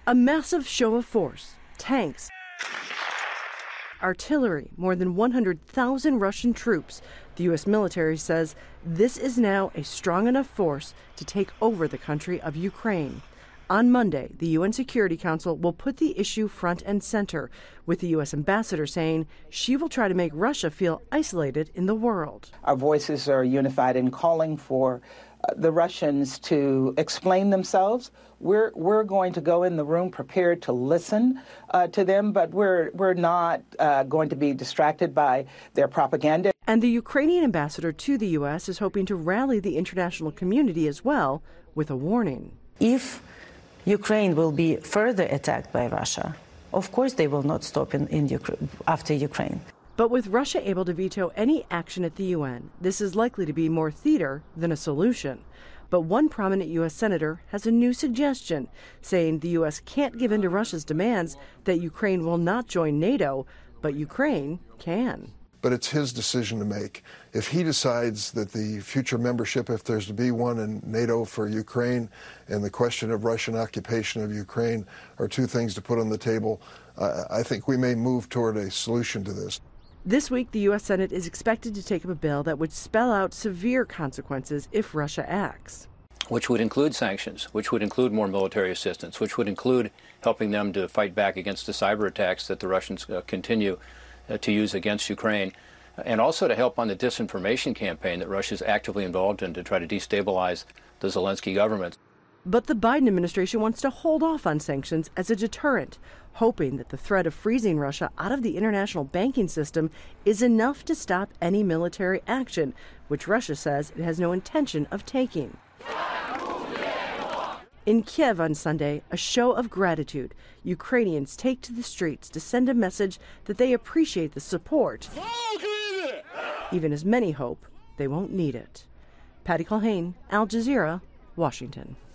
A massive show of force, tanks, artillery, more than 100,000 Russian troops. The U.S. military says this is now a strong enough force to take over the country of Ukraine. On Monday, the UN Security Council will put the issue front and center, with the U.S. ambassador saying she will try to make Russia feel isolated in the world. Our voices are unified in calling for the Russians to explain themselves. We're going to go in the room prepared to listen to them, but we're not going to be distracted by their propaganda. And the Ukrainian ambassador to the U.S. is hoping to rally the international community as well with a warning. If Ukraine will be further attacked by Russia, of course they will not stop after Ukraine. But with Russia able to veto any action at the UN, this is likely to be more theater than a solution. But one prominent U.S. senator has a new suggestion, saying the U.S. can't give in to Russia's demands that Ukraine will not join NATO, but Ukraine can. But it's his decision to make. If he decides that the future membership, if there's to be one in NATO for Ukraine, and the question of Russian occupation of Ukraine are two things to put on the table, I think we may move toward a solution to this. This week, the U.S. Senate is expected to take up a bill that would spell out severe consequences if Russia acts. Which would include sanctions, which would include more military assistance, which would include helping them to fight back against the cyber attacks that the Russians continue to use against Ukraine, and also to help on the disinformation campaign that Russia is actively involved in to try to destabilize the Zelensky government. But the Biden administration wants to hold off on sanctions as a deterrent, hoping that the threat of freezing Russia out of the international banking system is enough to stop any military action, which Russia says it has no intention of taking. In Kiev on Sunday, a show of gratitude. Ukrainians take to the streets to send a message that they appreciate the support, even as many hope they won't need it. Patty Culhane, Al Jazeera, Washington.